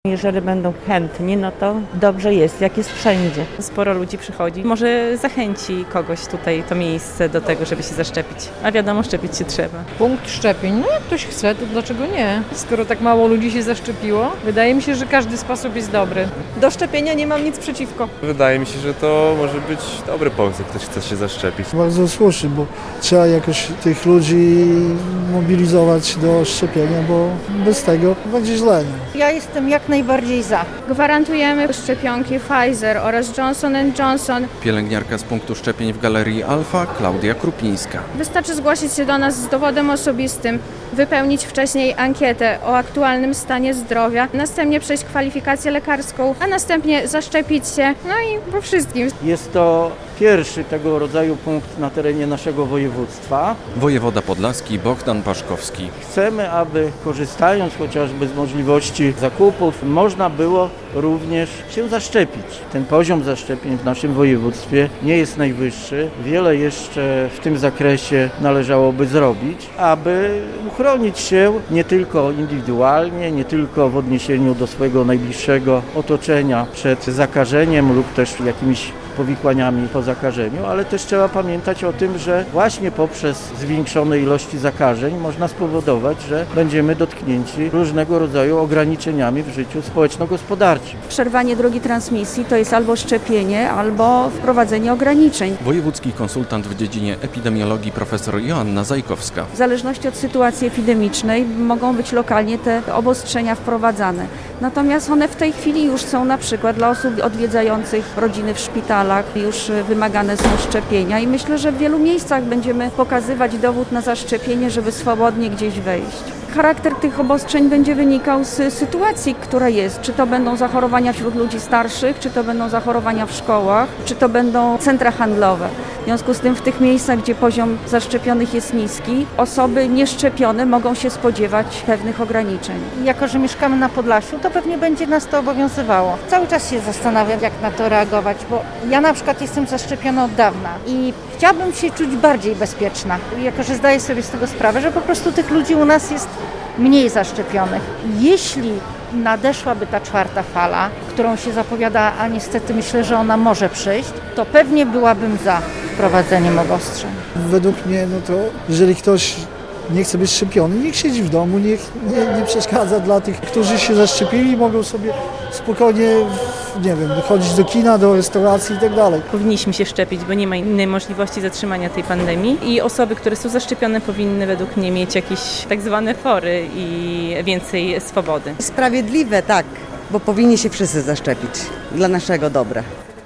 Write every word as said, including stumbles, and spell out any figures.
Jeżeli będą chętni, no to dobrze jest, jak jest wszędzie. Sporo ludzi przychodzi. Może zachęci kogoś tutaj to miejsce do tego, żeby się zaszczepić. A wiadomo, szczepić się trzeba. Punkt szczepień. No jak ktoś chce, to dlaczego nie? Skoro tak mało ludzi się zaszczepiło, wydaje mi się, że każdy sposób jest dobry. Do szczepienia nie mam nic przeciwko. Wydaje mi się, że to może być dobry pomysł, jak ktoś chce się zaszczepić. Bardzo słuszny, bo trzeba jakoś tych ludzi mobilizować do szczepienia, bo bez tego będzie źle. Ja jestem jak najbardziej za. Gwarantujemy szczepionki Pfizer oraz Johnson and Johnson. Pielęgniarka z punktu szczepień w Galerii Alfa, Klaudia Krupińska. Wystarczy zgłosić się do nas z dowodem osobistym, wypełnić wcześniej ankietę o aktualnym stanie zdrowia, następnie przejść kwalifikację lekarską, a następnie zaszczepić się, no i po wszystkim. Jest to pierwszy tego rodzaju punkt na terenie naszego województwa. Wojewoda podlaski Bogdan Paszkowski. Chcemy, aby korzystając chociażby z możliwości zakupów, można było również się zaszczepić. Ten poziom zaszczepień w naszym województwie nie jest najwyższy. Wiele jeszcze w tym zakresie należałoby zrobić, aby uchronić się nie tylko indywidualnie, nie tylko w odniesieniu do swojego najbliższego otoczenia przed zakażeniem lub też jakimiś powikłaniami po zakażeniu, ale też trzeba pamiętać o tym, że właśnie poprzez zwiększone ilości zakażeń można spowodować, że będziemy dotknięci różnego rodzaju ograniczeniami w życiu społeczno-gospodarczym. Przerwanie drogi transmisji to jest albo szczepienie, albo wprowadzenie ograniczeń. Wojewódzki konsultant w dziedzinie epidemiologii profesor Joanna Zajkowska. W zależności od sytuacji epidemicznej mogą być lokalnie te obostrzenia wprowadzane. Natomiast one w tej chwili już są na przykład dla osób odwiedzających rodziny w szpitalach, już wymagane są szczepienia i myślę, że w wielu miejscach będziemy pokazywać dowód na zaszczepienie, żeby swobodnie gdzieś wejść. Charakter tych obostrzeń będzie wynikał z sytuacji, która jest. Czy to będą zachorowania wśród ludzi starszych, czy to będą zachorowania w szkołach, czy to będą centra handlowe. W związku z tym w tych miejscach, gdzie poziom zaszczepionych jest niski, osoby nieszczepione mogą się spodziewać pewnych ograniczeń. Jako że mieszkamy na Podlasiu, to pewnie będzie nas to obowiązywało. Cały czas się zastanawiam, jak na to reagować, bo ja na przykład jestem zaszczepiona od dawna i chciałabym się czuć bardziej bezpieczna. Jako że zdaję sobie z tego sprawę, że po prostu tych ludzi u nas jest mniej zaszczepionych. Jeśli nadeszłaby ta czwarta fala, którą się zapowiada, a niestety myślę, że ona może przyjść, to pewnie byłabym za wprowadzeniem obostrzeń. Według mnie, no to jeżeli ktoś nie chce być szczepiony, niech siedzi w domu, niech nie, nie przeszkadza dla tych, którzy się zaszczepili, mogą sobie spokojnie, nie wiem, chodzić do kina, do restauracji i tak dalej. Powinniśmy się szczepić, bo nie ma innej możliwości zatrzymania tej pandemii i osoby, które są zaszczepione, powinny według mnie mieć jakieś tak zwane fory i więcej swobody. Sprawiedliwe, tak, bo powinni się wszyscy zaszczepić dla naszego dobra.